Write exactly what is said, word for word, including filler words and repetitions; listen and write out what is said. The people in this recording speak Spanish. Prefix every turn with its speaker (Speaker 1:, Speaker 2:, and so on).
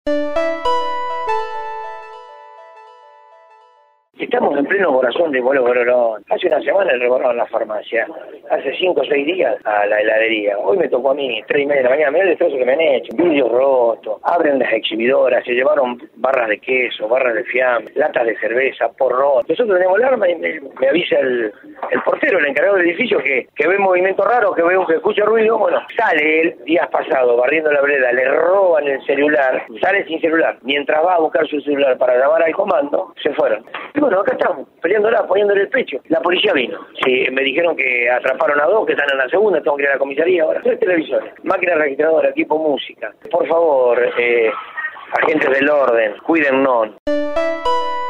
Speaker 1: Estamos en pleno corazón de Bolo Borolón. Hace una semana le robaron la farmacia. Hace cinco o seis días a la heladería. Hoy me tocó a mí, tres y media de la mañana. Mirá el destrozo que me han hecho. Vidrios rotos. Abren las exhibidoras. Se llevaron barras de queso, barras de fiambre, latas de cerveza, porrón. Nosotros tenemos el arma y me, me avisa el, el portero, el encargado del edificio, que, que ve movimiento raro, que ve un que escucha ruido. Bueno, sale él días pasados barriendo la vereda. Le roban el celular. Sale sin celular. Mientras va a buscar su celular para llamar al comando, se fueron. Y bueno, acá estamos, peleándola, poniéndole el pecho. La policía vino. Sí, me dijeron que atraparon a dos, que están en la segunda, tengo que ir a la comisaría ahora. Tres televisores, máquina registradora, equipo música. Por favor, eh, agentes del orden, cuídennos.